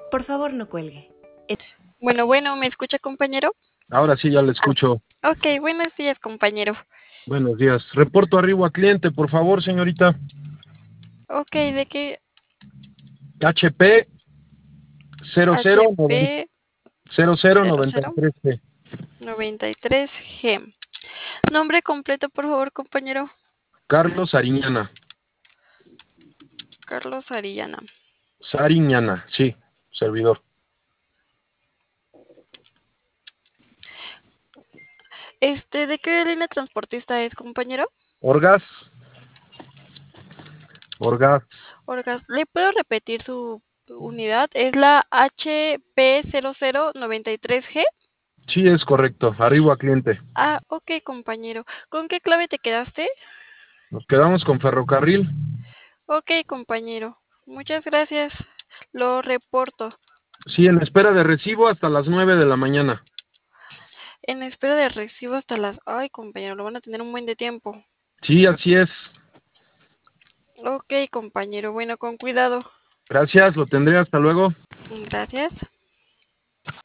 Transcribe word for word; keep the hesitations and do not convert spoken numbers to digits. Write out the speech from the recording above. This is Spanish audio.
Por favor, no cuelgue. Bueno, bueno, ¿me escucha, compañero? Ahora sí ya le escucho. Ok, buenos días, compañero. Buenos días. Reporto arribo a cliente, por favor, señorita. Ok, ¿de qué? H P cero cero H P cero cero cero noventa y cero tres G. noventa y tres G. Nombre completo, por favor, compañero. Carlos Ariñana. Carlos Arillana. Sariñana, sí, servidor. Este, ¿de qué línea transportista es, compañero? Orgas. Orgas. Orgas. ¿Le puedo repetir su unidad? Es la H P cero cero noventa y tres G. Sí, es correcto. Arribo a cliente. Ah, ok, compañero. ¿Con qué clave te quedaste? Nos quedamos con ferrocarril. Ok, compañero. Muchas gracias. Lo reporto. Sí, en espera de recibo hasta las nueve de la mañana. En espera de recibo hasta las... Ay, compañero, lo van a tener un buen de tiempo. Sí, así es. Ok, compañero. Bueno, con cuidado. Gracias, lo tendré. Hasta luego. Gracias.